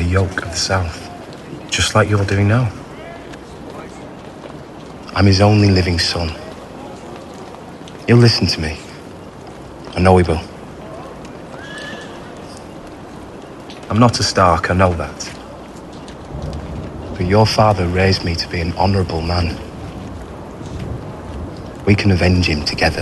yoke of the South, just like you're doing now. I'm his only living son. He'll listen to me. I know he will. I'm not a Stark, I know that. But your father raised me to be an honorable man. We can avenge him together.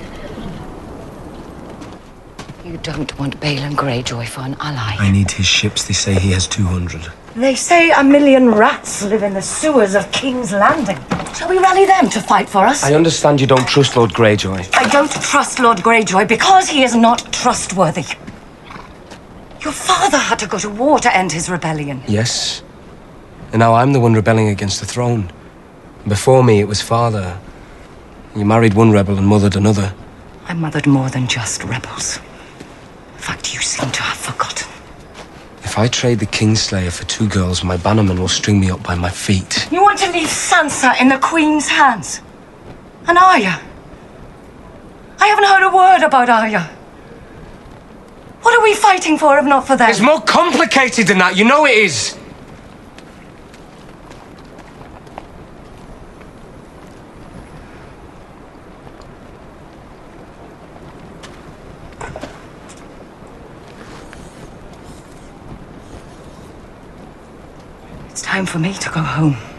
You don't want Balon Greyjoy for an ally. I need his ships. They say he has 200. They say 1,000,000 rats live in the sewers of King's Landing. Shall we rally them to fight for us? I understand you don't trust Lord Greyjoy. I don't trust Lord Greyjoy because he is not trustworthy. Your father had to go to war to end his rebellion. Yes. And now I'm the one rebelling against the throne. Before me, it was father. You married one rebel and mothered another. I mothered more than just rebels. In fact, you seem to have forgotten. If I trade the Kingslayer for 2 girls, my bannermen will string me up by my feet. You want to leave Sansa in the Queen's hands? And Arya? I haven't heard a word about Arya. What are we fighting for if not for them? It's more complicated than that. You know it is. It's time for me to go home.